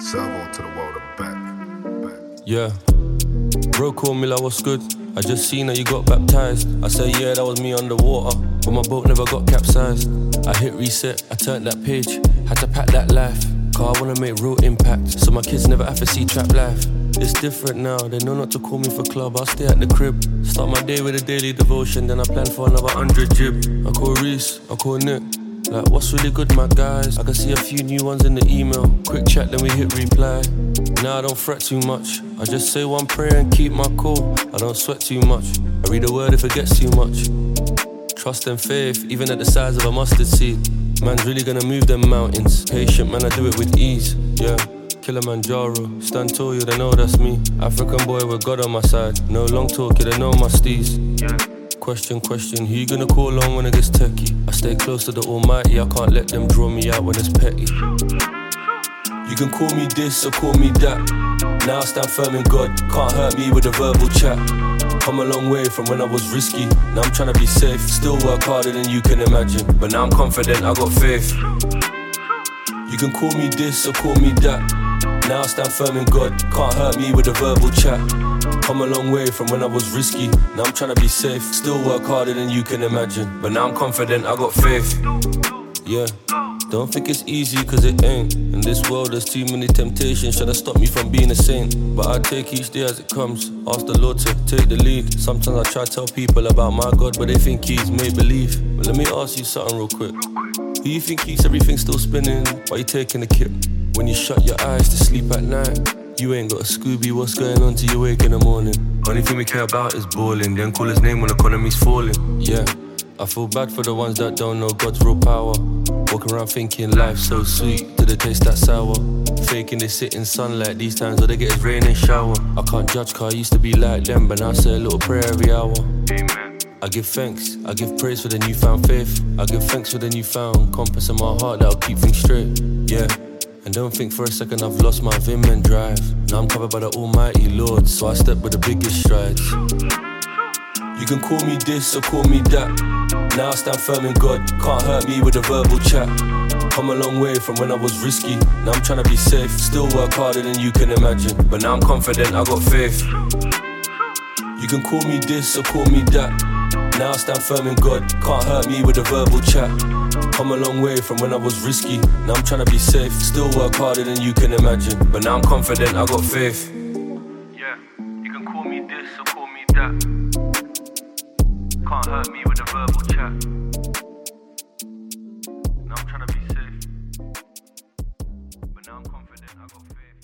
Servo to the world and back. Yeah. Bro called me like, what's good? I just seen that you got baptized. I said, yeah, that was me underwater, but my boat never got capsized. I hit reset, I turned that page, had to pack that life. Cause I wanna make real impact, so my kids never have to see trap life. It's different now, they know not to call me for club, I'll stay at the crib. Start my day with a daily devotion, then I plan for another 100 jib. I call Reese, I call Nick, like, what's really good, my guys? I can see a few new ones in the email. Quick chat, then we hit reply. Now I don't fret too much. I just say one prayer and keep my cool. I don't sweat too much. I read a word if it gets too much. Trust and faith, even at the size of a mustard seed. Man's really gonna move them mountains. Patient, man, I do it with ease. Yeah, Kilimanjaro, stand tall, you don't know that's me. African boy with God on my side. No long talk, you don't know my steez. Question, who you gonna call on when it gets techie? I stay close to the almighty, I can't let them draw me out when it's petty. You can call me this or call me that. Now I stand firm in God, can't hurt me with a verbal chat. Come a long way from when I was risky, now I'm trying to be safe. Still work harder than you can imagine, but now I'm confident, I got faith. You can call me this or call me that. Now I stand firm in God, can't hurt me with a verbal chat. Come a long way from when I was risky, now I'm trying to be safe. Still work harder than you can imagine, but now I'm confident, I got faith. Yeah, don't think it's easy cause it ain't. In this world there's too many temptations, trying to stop me from being a saint. But I take each day as it comes, ask the Lord to take the lead. Sometimes I try to tell people about my God, but they think he's make believe. But let me ask you something real quick. Who you think keeps everything still spinning while you taking a kip? When you shut your eyes to sleep at night, you ain't got a Scooby, what's going on till you wake in the morning? Only thing we care about is balling, then call his name when the economy's falling. Yeah, I feel bad for the ones that don't know God's real power. Walking around thinking life's so sweet, till they taste that sour. Faking they sit in sunlight these times, all they get is rain and shower. I can't judge cause I used to be like them, but now I say a little prayer every hour. Amen. I give thanks, I give praise for the newfound faith. I give thanks for the newfound compass in my heart that'll keep things straight. Yeah. And don't think for a second I've lost my vim and drive. Now I'm covered by the almighty Lord, so I step with the biggest strides. You can call me this or call me that. Now I stand firm in God, can't hurt me with a verbal chat. Come a long way from when I was risky, now I'm trying to be safe. Still work harder than you can imagine, but now I'm confident, I got faith. You can call me this or call me that. Now I stand firm in God, can't hurt me with a verbal chat. Come a long way from when I was risky, now I'm trying to be safe. Still work harder than you can imagine, but now I'm confident, I got faith. Yeah, you can call me this or call me that. Can't hurt me with a verbal chat. Now I'm trying to be safe, but now I'm confident, I got faith.